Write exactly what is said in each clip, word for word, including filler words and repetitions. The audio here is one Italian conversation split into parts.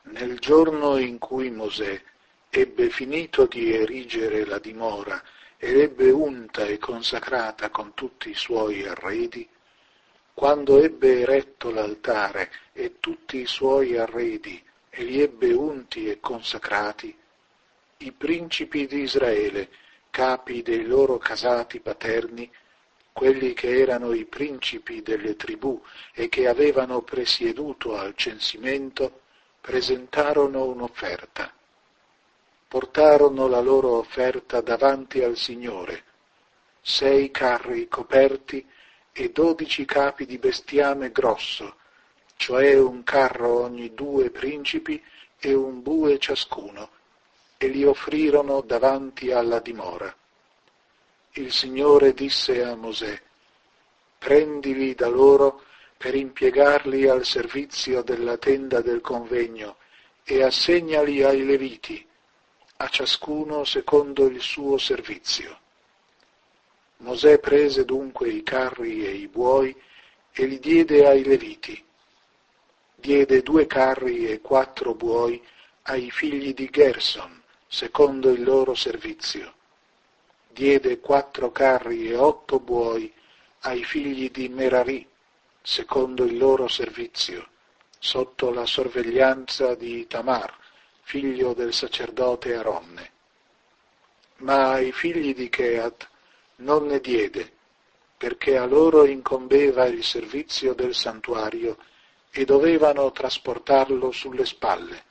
Nel giorno in cui Mosè ebbe finito di erigere la dimora e l'ebbe unta e consacrata con tutti i suoi arredi, quando ebbe eretto l'altare e tutti i suoi arredi e li ebbe unti e consacrati, i principi di Israele, capi dei loro casati paterni, quelli che erano i principi delle tribù e che avevano presieduto al censimento, presentarono un'offerta. Portarono la loro offerta davanti al Signore, sei carri coperti e dodici capi di bestiame grosso, cioè un carro ogni due principi e un bue ciascuno, e li offrirono davanti alla dimora. Il Signore disse a Mosè: prendili da loro per impiegarli al servizio della tenda del convegno e assegnali ai Leviti, a ciascuno secondo il suo servizio. Mosè prese dunque i carri e i buoi e li diede ai Leviti. Diede due carri e quattro buoi ai figli di Gerson, secondo il loro servizio. Diede quattro carri e otto buoi ai figli di Merari, secondo il loro servizio, sotto la sorveglianza di Tamar, figlio del sacerdote Aronne. Ma ai figli di Cheat non ne diede, perché a loro incombeva il servizio del santuario e dovevano trasportarlo sulle spalle.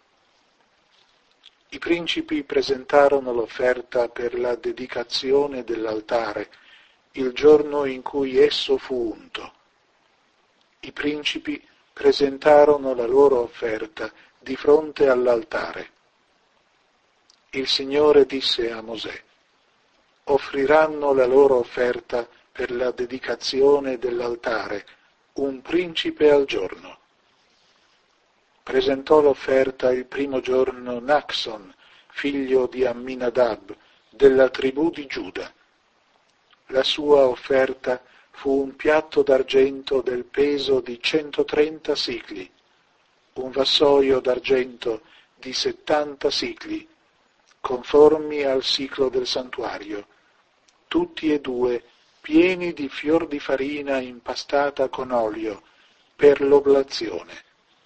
I principi presentarono l'offerta per la dedicazione dell'altare il giorno in cui esso fu unto. I principi presentarono la loro offerta di fronte all'altare. Il Signore disse a Mosè: offriranno la loro offerta per la dedicazione dell'altare, un principe al giorno. Presentò l'offerta il primo giorno Naxon, figlio di Amminadab, della tribù di Giuda. La sua offerta fu un piatto d'argento del peso di centotrenta sicli, un vassoio d'argento di settanta sicli, conformi al siclo del santuario, tutti e due pieni di fior di farina impastata con olio, per l'oblazione.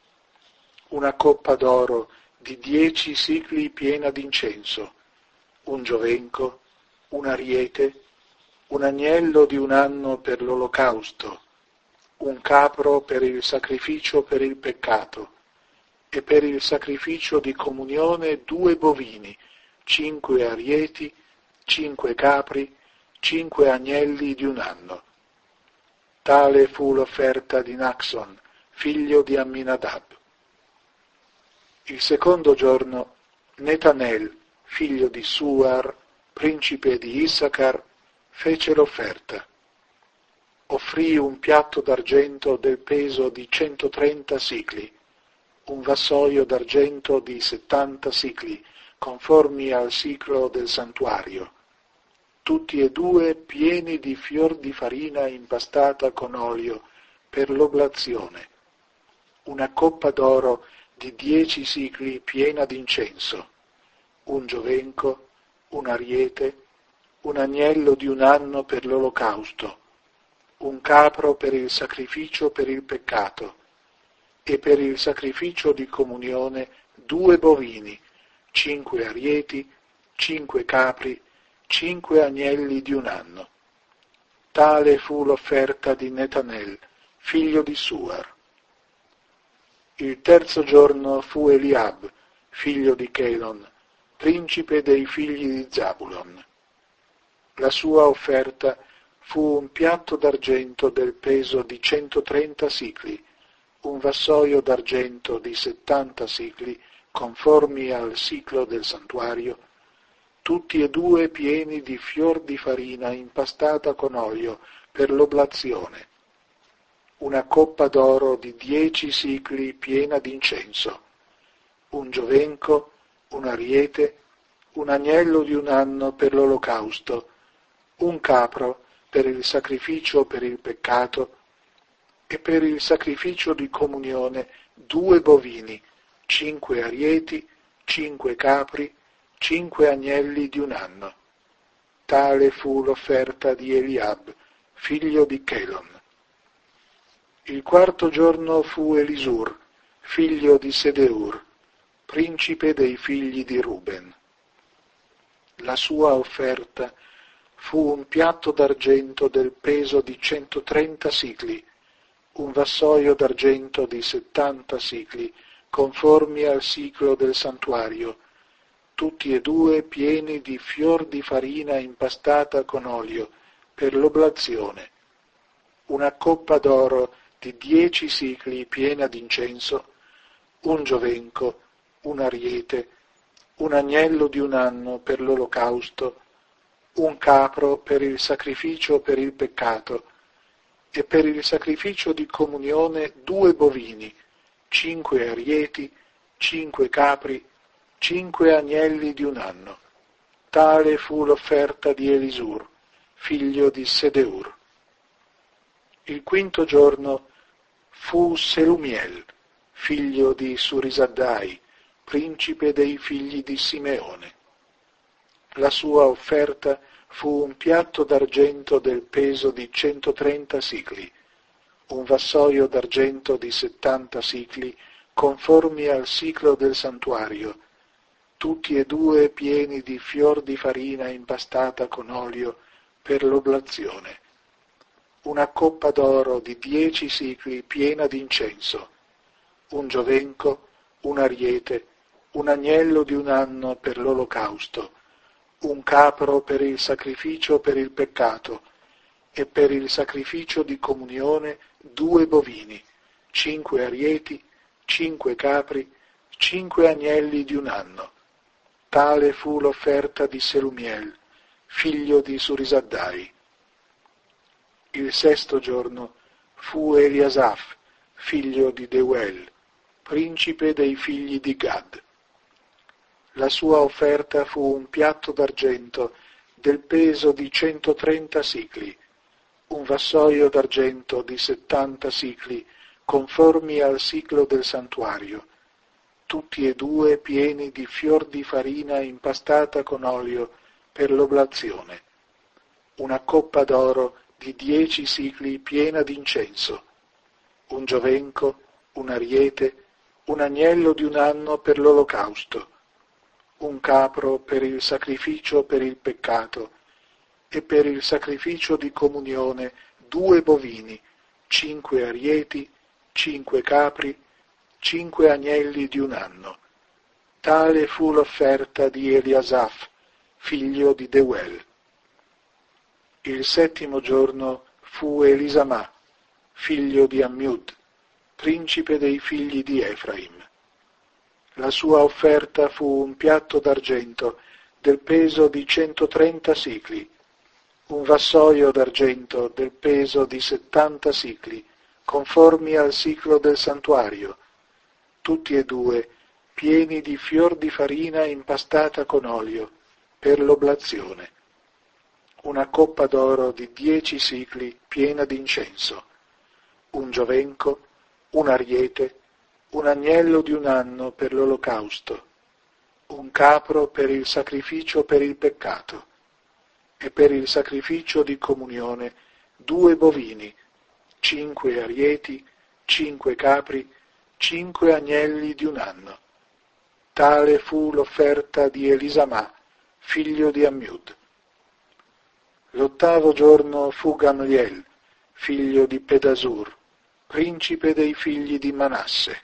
Una coppa d'oro di dieci sicli piena d'incenso, un giovenco, un ariete, un agnello di un anno per l'olocausto, un capro per il sacrificio per il peccato, e per il sacrificio di comunione due bovini, cinque arieti, cinque capri, cinque agnelli di un anno. Tale fu l'offerta di Naxon, figlio di Amminadab. Il secondo giorno Netanel, figlio di Suar, principe di Issacar, fece l'offerta. Offrì un piatto d'argento del peso di centotrenta sicli, un vassoio d'argento di settanta sicli, conformi al siclo del santuario, tutti e due pieni di fior di farina impastata con olio per l'oblazione, una coppa d'oro di dieci sicli piena d'incenso, un giovenco, un ariete, un agnello di un anno per l'olocausto, un capro per il sacrificio per il peccato, e per il sacrificio di comunione due bovini, cinque arieti, cinque capri, cinque agnelli di un anno. Tale fu l'offerta di Netanel, figlio di Suar. Il terzo giorno fu Eliab, figlio di Chelon, principe dei figli di Zabulon. La sua offerta fu un piatto d'argento del peso di centotrenta sicli, un vassoio d'argento di settanta sicli, conformi al siclo del santuario, tutti e due pieni di fior di farina impastata con olio per l'oblazione, una coppa d'oro di dieci sicli piena d'incenso, un giovenco, un ariete, un agnello di un anno per l'olocausto, un capro per il sacrificio per il peccato, e per il sacrificio di comunione due bovini, cinque arieti, cinque capri, cinque agnelli di un anno. Tale fu l'offerta di Eliab, figlio di Chelon. Il quarto giorno fu Elisur, figlio di Sedeur, principe dei figli di Ruben. La sua offerta fu un piatto d'argento del peso di centotrenta sicli, un vassoio d'argento di settanta sicli, conformi al siclo del santuario, tutti e due pieni di fior di farina impastata con olio, per l'oblazione, una coppa d'oro di dieci sicli piena d'incenso, un giovenco, un ariete, un agnello di un anno per l'olocausto, un capro per il sacrificio per il peccato, e per il sacrificio di comunione due bovini, cinque arieti, cinque capri, cinque agnelli di un anno. Tale fu l'offerta di Elisur, figlio di Sedeur. Il quinto giorno fu Selumiel, figlio di Surisaddai, principe dei figli di Simeone. La sua offerta fu un piatto d'argento del peso di centotrenta sicli, un vassoio d'argento di settanta sicli, conformi al siclo del santuario, tutti e due pieni di fior di farina impastata con olio per l'oblazione, una coppa d'oro di dieci sicli piena d'incenso, un giovenco, un ariete, un agnello di un anno per l'olocausto, un capro per il sacrificio per il peccato, e per il sacrificio di comunione due bovini, cinque arieti, cinque capri, cinque agnelli di un anno. Tale fu l'offerta di Selumiel, figlio di Surisaddai. Il sesto giorno fu Eliasaf, figlio di Deuel, principe dei figli di Gad. La sua offerta fu un piatto d'argento del peso di centotrenta sicli, un vassoio d'argento di settanta sicli, conformi al siclo del santuario, tutti e due pieni di fior di farina impastata con olio per l'oblazione, una coppa d'oro di dieci sicli piena d'incenso, un giovenco, un ariete, un agnello di un anno per l'olocausto, un capro per il sacrificio per il peccato, e per il sacrificio di comunione due bovini, cinque arieti, cinque capri, cinque agnelli di un anno. Tale fu l'offerta di Eliasaf, figlio di Deuel. Il settimo giorno fu Elisamà, figlio di Ammiud, principe dei figli di Efraim. La sua offerta fu un piatto d'argento del peso di centotrenta sicli, un vassoio d'argento del peso di settanta sicli, conformi al siclo del santuario, tutti e due pieni di fior di farina impastata con olio, per l'oblazione, una coppa d'oro di dieci sicli piena d'incenso, un giovenco, un ariete, un agnello di un anno per l'olocausto, un capro per il sacrificio per il peccato, e per il sacrificio di comunione due bovini, cinque arieti, cinque capri, cinque agnelli di un anno. Tale fu l'offerta di Elisamà, figlio di Ammiud. L'ottavo giorno fu Gamliel, figlio di Pedasur, principe dei figli di Manasse.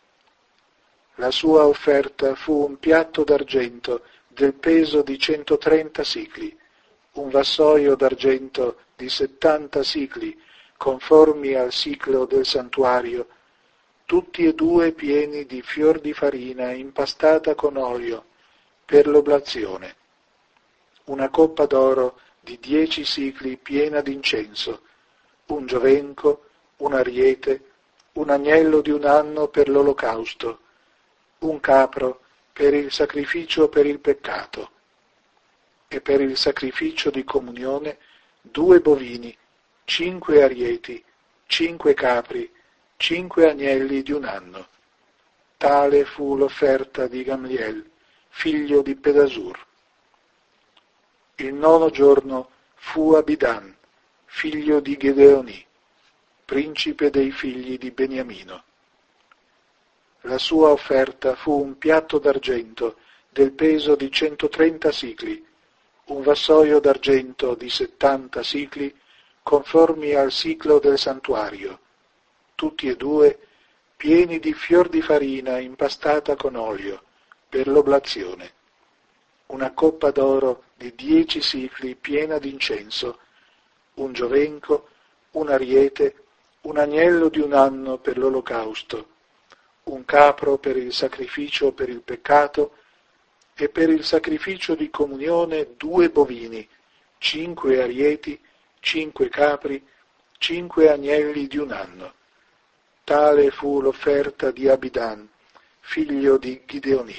La sua offerta fu un piatto d'argento del peso di centotrenta sicli, un vassoio d'argento di settanta sicli, conformi al siclo del santuario, tutti e due pieni di fior di farina impastata con olio, per l'oblazione, una coppa d'oro di dieci sicli piena d'incenso, un giovenco, un ariete, un agnello di un anno per l'olocausto, un capro per il sacrificio per il peccato, e per il sacrificio di comunione due bovini, cinque arieti, cinque capri, cinque agnelli di un anno. Tale fu l'offerta di Gamliel, figlio di Pedasur. Il nono giorno fu Abidan, figlio di Gedeoni, principe dei figli di Beniamino. La sua offerta fu un piatto d'argento del peso di centotrenta sicli, un vassoio d'argento di settanta sicli, conformi al siclo del santuario, tutti e due pieni di fior di farina impastata con olio, per l'oblazione. Una coppa d'oro di dieci sicli piena d'incenso, un giovenco, un ariete, un agnello di un anno per l'olocausto, un capro per il sacrificio per il peccato e per il sacrificio di comunione due bovini, cinque arieti, cinque capri, cinque agnelli di un anno. Tale fu l'offerta di Abidan, figlio di Gideoni.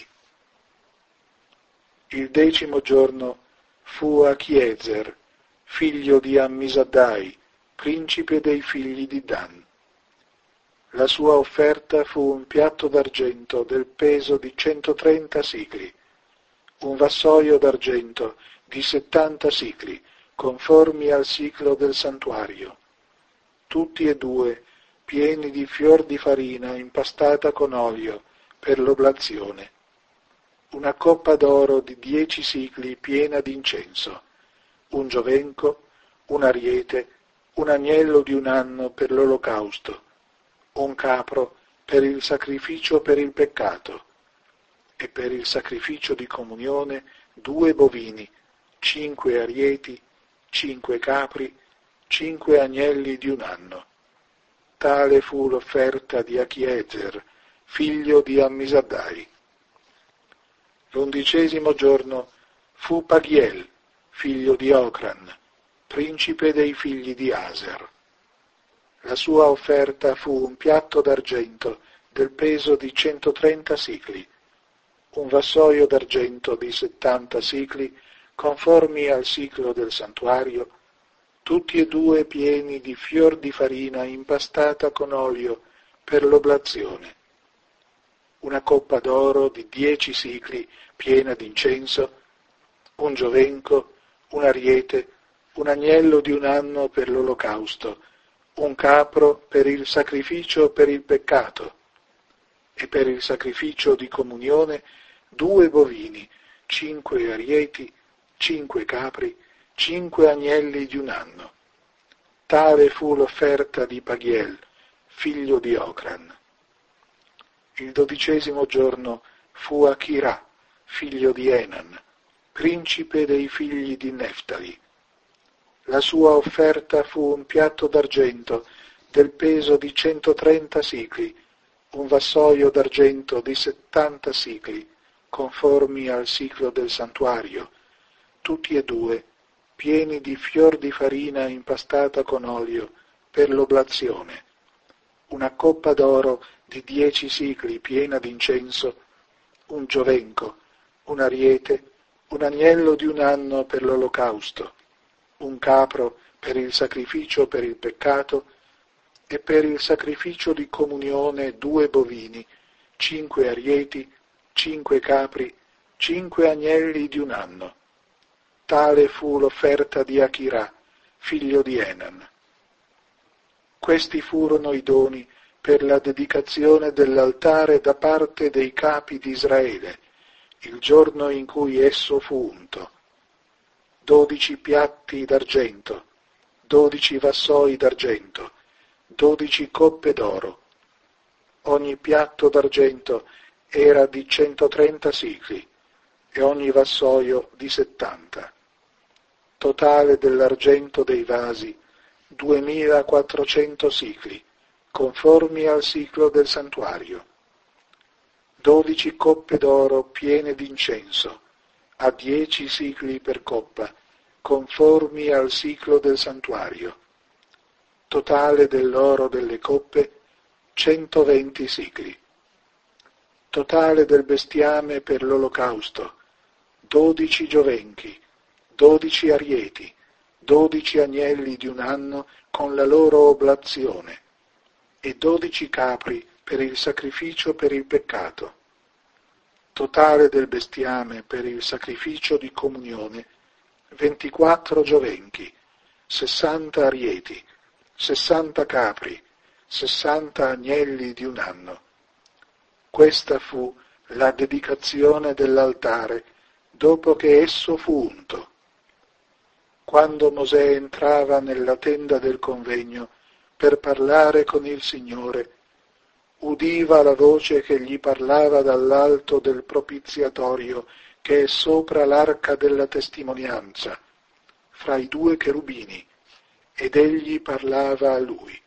Il decimo giorno fu Achiezer, figlio di Ammisaddai, principe dei figli di Dan. La sua offerta fu un piatto d'argento del peso di centotrenta sicli, un vassoio d'argento di settanta sicli, conformi al siclo del santuario, tutti e due pieni di fior di farina impastata con olio per l'oblazione, una coppa d'oro di dieci sicli piena d'incenso, un giovenco, un ariete, un agnello di un anno per l'olocausto, un capro per il sacrificio per il peccato, e per il sacrificio di comunione due bovini, cinque arieti, cinque capri, cinque agnelli di un anno. Tale fu l'offerta di Achiezer, figlio di Ammisaddai. L'undicesimo giorno fu Pagiel, figlio di Ocran, principe dei figli di Aser. La sua offerta fu un piatto d'argento del peso di centotrenta sicli, un vassoio d'argento di settanta sicli, conformi al siclo del santuario, tutti e due pieni di fior di farina impastata con olio per l'oblazione, una coppa d'oro di dieci sicli piena d'incenso, un giovenco, un ariete, un agnello di un anno per l'olocausto, un capro per il sacrificio per il peccato, e per il sacrificio di comunione due bovini, cinque arieti, cinque capri, cinque agnelli di un anno. Tale fu l'offerta di Pagiel, figlio di Ocran. Il dodicesimo giorno fu Achirà, figlio di Enan, principe dei figli di Neftali. La sua offerta fu un piatto d'argento del peso di centotrenta sicli, un vassoio d'argento di settanta sicli, conformi al siclo del santuario, tutti e due pieni di fior di farina impastata con olio per l'oblazione, una coppa d'oro di dieci sicli piena d'incenso, un giovenco, un ariete, un agnello di un anno per l'olocausto, un capro per il sacrificio per il peccato e per il sacrificio di comunione due bovini, cinque arieti, cinque capri, cinque agnelli di un anno. Tale fu l'offerta di Achirà, figlio di Enan. Questi furono i doni per la dedicazione dell'altare da parte dei capi di Israele, il giorno in cui esso fu unto. Dodici piatti d'argento, dodici vassoi d'argento, dodici coppe d'oro. Ogni piatto d'argento era di centotrenta sicli e ogni vassoio di settanta. Totale dell'argento dei vasi, duemilaquattrocento sicli, conformi al siclo del santuario. Dodici coppe d'oro piene d'incenso, a dieci sicli per coppa, conformi al siclo del santuario. Totale dell'oro delle coppe, centoventi sicli. Totale del bestiame per l'olocausto, dodici giovenchi, dodici arieti, dodici agnelli di un anno con la loro oblazione, e dodici capri per il sacrificio per il peccato, totale del bestiame per il sacrificio di comunione, ventiquattro giovenchi, sessanta arieti, sessanta capri, sessanta agnelli di un anno. Questa fu la dedicazione dell'altare dopo che esso fu unto. Quando Mosè entrava nella tenda del convegno per parlare con il Signore, udiva la voce che gli parlava dall'alto del propiziatorio che è sopra l'arca della testimonianza, fra i due cherubini, ed egli parlava a lui.